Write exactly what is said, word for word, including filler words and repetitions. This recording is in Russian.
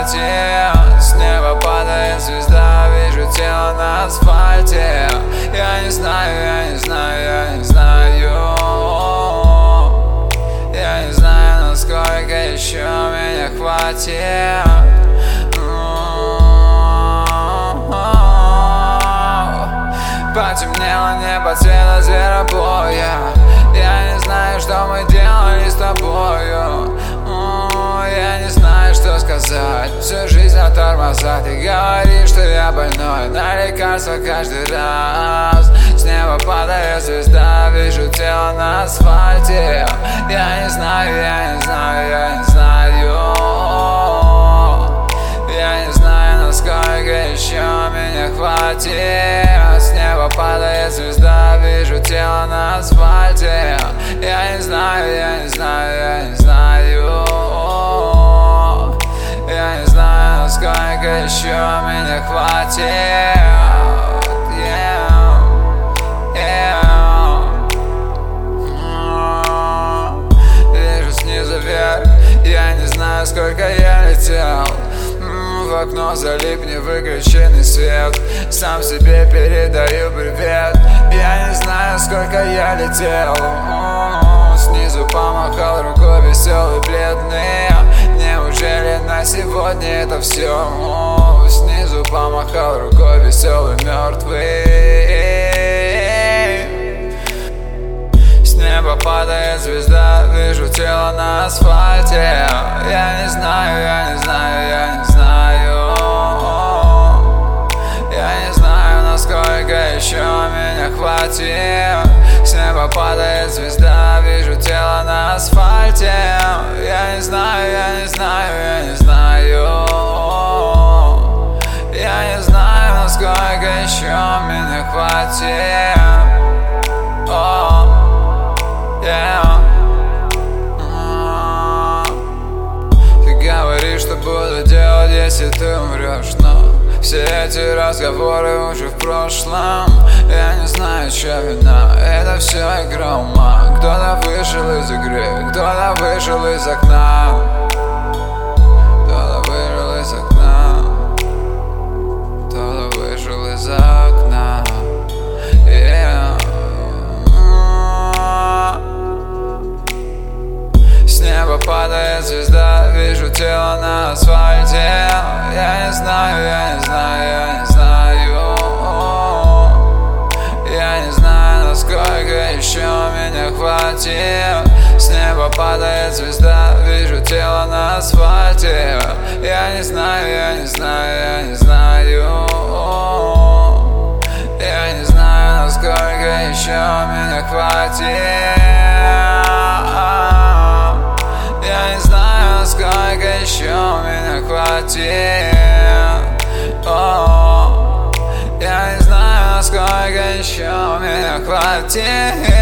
хватит. С неба падает звезда, вижу тело на асфальте. Я не знаю, я не знаю, я не знаю. Я не знаю, насколько еще меня хватит. Потемнело небо цвета зверобоя. Я не знаю, что мы делали с тобою. Я не знаю, что сказать. Всю жизнь на тормозах. Ты говоришь, что я больной, на лекарства каждый раз. С неба падает звезда, вижу тело на асфальте. Я не знаю, я не знаю, я не знаю. Я не знаю, насколько еще меня хватит. С неба падает звезда, вижу тело на асфальте. Я не знаю, я не знаю, я не знаю. Я не знаю, насколько еще меня хватит. Yeah. Yeah. Вижу снизу вверх, я не знаю, сколько я летел. В окно залипни выключенный свет. Сам себе передаю привет. Я не знаю, сколько я летел. Снизу помахал рукой веселый, бледный. Неужели на сегодня это все? Снизу помахал рукой веселый, мертвый. С неба падает звезда, вижу тело на асфальте. Я не знаю, я не знаю, я не знаю. Я не знаю, насколько еще меня хватит. С неба падает звезда, вижу тело на асфальте. Я не знаю, я не знаю, я не знаю. Я не знаю, насколько еще меня хватит. Oh, yeah. Ты говоришь, что буду делать, если ты умрешь, но все эти разговоры уже в прошлом. Я не знаю, чья вина, это все игра ума. Кто-то вышел из игры, кто-то вышел из окна. Кто-то вышел из окна. Кто-то вышел из окна. Yeah. С неба падает звезда, вижу тело на асфальте. Я не знаю, я не знаю, я не знаю. Я не знаю, насколько еще меня хватит. С неба падает звезда, вижу тело на асфальте. Я не знаю, я не знаю, я не знаю. Я не знаю, насколько еще меня хватит. Я не знаю, насколько еще меня хватит. Oh, я не знаю, насколько еще меня хватит.